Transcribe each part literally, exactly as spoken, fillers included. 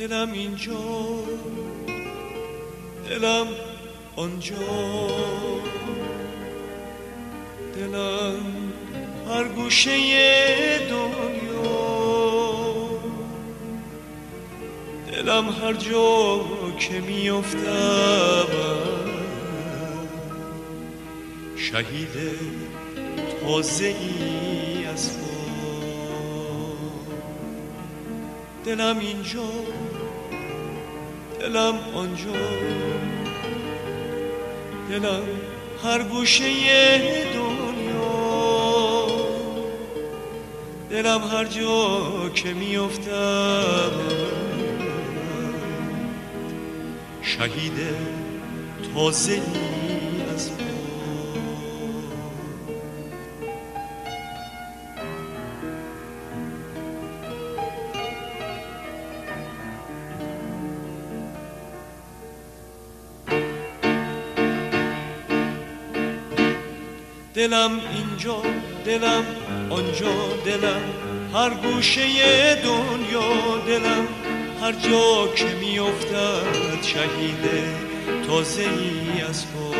دلم اینجا، دلم آنجا، دلم هر گوشه دنیا، دلم هر جا که میافتم شهید تازه ای از ما. دلم اینجا، دلم آنجا، دلم هر گوشه دنیا، دلم هر جا که میافتم شهید تازه ای از ما. دلم اینجا، دلم آنجا، دلم هر گوشه دنیا، دلم هر جا که میافتد شهید تازه ای از ما.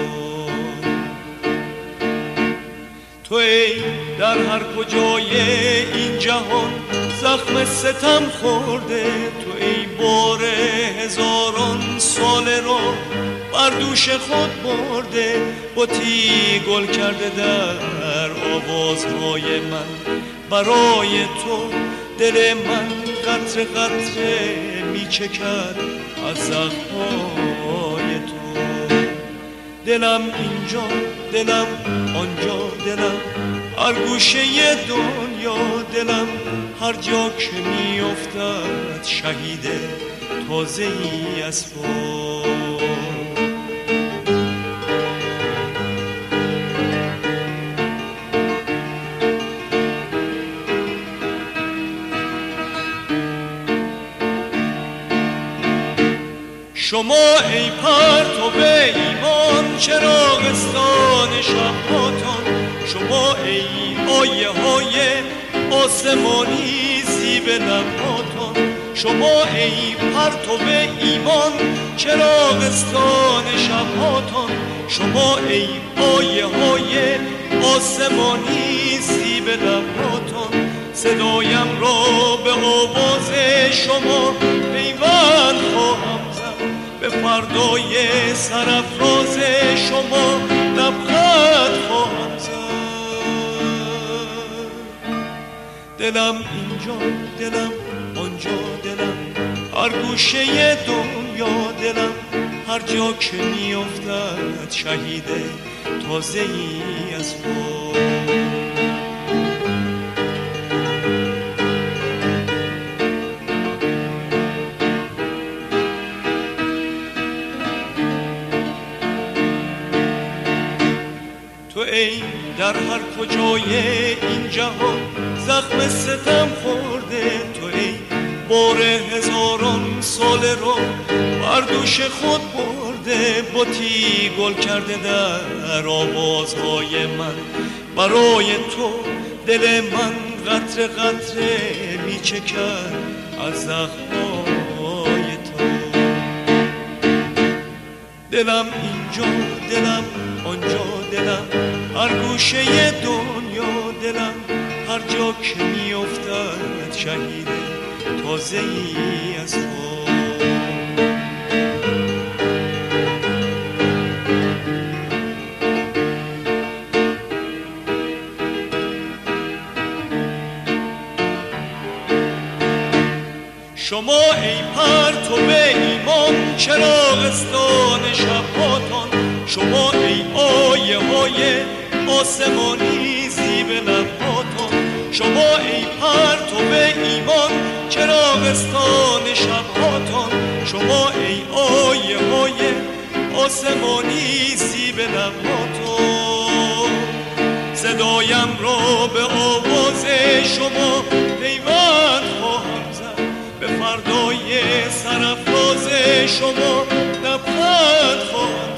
تو ای در هر کجای این جهان زخم ستم خورده، تو ای بار هزاران سال را بر دوش خود برده، بتی گل کرده در آوازهای من، برای تو دل من قطره قطره میچکد از زخمهای تو. دلم اینجا، دلم آنجا، دلم هر گوشه دنیا، دلم هر جا که میافتد شهید تازه ای از ما. شما ای پرتو ایمان چراغستان شب‌هاتان، شما ای آیه های آسمانی زیب لب‌هاتان، شما ای پرتو ایمان چراغستان شب‌هاتان، شما ای آیه های آسمانی زیب لب‌هاتان، صدایم را به آواز شما پیوند خواهم به فردای سرافراز شما لبخند خواهم زد. دلم اینجا، دلم آنجا، دلم هر گوشه دنیا، دلم هر جا که میافتد شهید تازه ای از ما. تو ای در هر کجای این جهان زخم ستم خورده، تو ای بار هزاران سال را بر دوش خود برده، بتی گل کرده در آوازهای من، برای تو دل من قطره قطره میچکد از زخمهای تو. دلم اینجا، دلم آنجا، دلم هر گوشه دنیا، دلم هر جا که میافتد شهید تازه ای از ما. شما ای پرتو ایمان چراغستان شب‌هاتان، شما ای آیه های آسمانی زیب لب‌هاتان، شما ای پرتو ایمان چراغستان شب‌هاتان، شما ای آیه های آسمانی زیب لب‌هاتان، صدایم را به آواز شما پیوند خواهم زد، به فردای سرافراز شما لبخند خواهم